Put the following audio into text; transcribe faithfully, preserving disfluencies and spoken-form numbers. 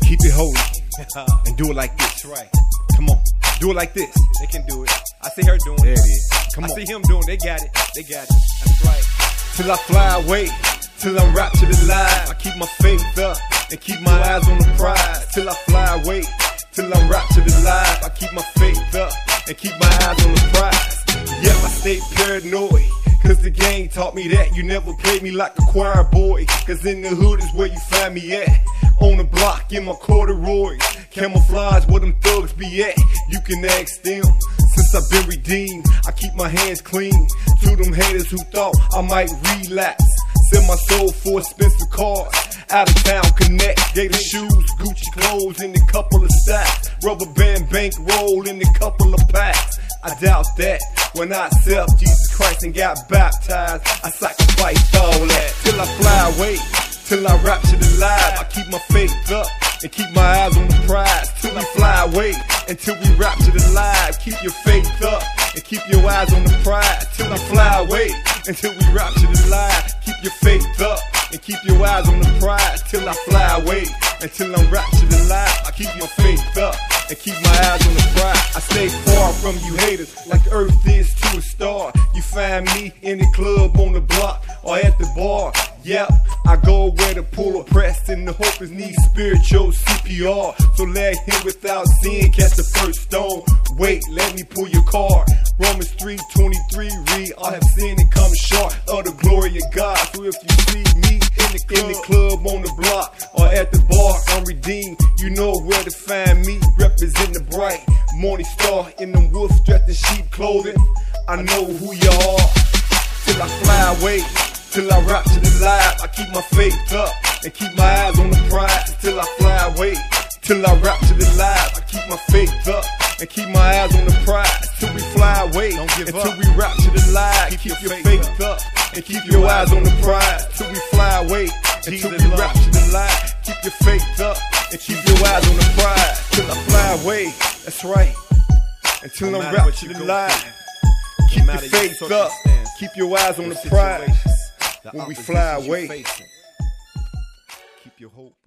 Keep it holy and do it like this. That's right. Come on, do it like this. They can do it. I see her doing There it. it is. Come I on. see him doing it. They got it. They got it. That's right. Till I fly away, till I'm raptured alive. I keep my faith up and keep my eyes on the prize. Till I fly away, till I'm raptured alive. I keep my faith up and keep my eyes on the prize. Yep, I stay paranoid, cause the game taught me that you never play me like a choir boy. Cause in the hood is where you find me at. On the block in my corduroys, camouflage where them thugs be at. You can ask them, since I've been redeemed, I keep my hands clean. To them haters who thought I might relapse, sell my soul for expensive cars. Out of town connect, gator shoes, Gucci clothes in a couple of stacks, rubber band bankroll in a couple of packs. I doubt that when I accept Jesus Christ and got baptized, I sacrificed all that. Till I fly away, till I raptured alive. I keep my faith up and keep my eyes on the prize. Till I fly away, until we raptured alive. Keep your faith up and keep your eyes on the prize. Till I fly away, until we raptured alive. Keep your faith up and keep your eyes on the prize. Till I fly away, until I'm raptured alive. I keep my faith up and keep my eyes on the prize. I stay far from you haters, like Earth is to a star. You find me in the club, on the block, or at the bar. Yep, I go where the poor oppressed and the hopeless need spiritual C P R. So let him without sin catch the first stone. Wait, let me pull your card. Romans three twenty-three read, I have sinned and come short of the glory of God. So if you see me in the club, in the club on the block, or at the bar, I'm redeemed. You know where to find me, represent the bright morning star in them wolf dressed in sheep clothing. I know who you are. Till I fly away, till I raptured alive. I keep my faith up and keep my eyes on the prize. Till I fly away, till I raptured alive. I keep my faith up and keep my eyes on the prize. Till we fly away, Don't give until up. we raptured alive. Keep Keep your your faith faith up and keep your eyes on the prize. Till we fly away, until Jesus we love. raptured alive. Keep your faith up and keep your eyes on the prize. Till I fly away, that's right. Until No I'm matter what you raptured go alive. through, Keep no your matter your faith up. circumstance, Keep your eyes on your the prize. situations, the When we oppositions fly you away. facing. Keep your hope.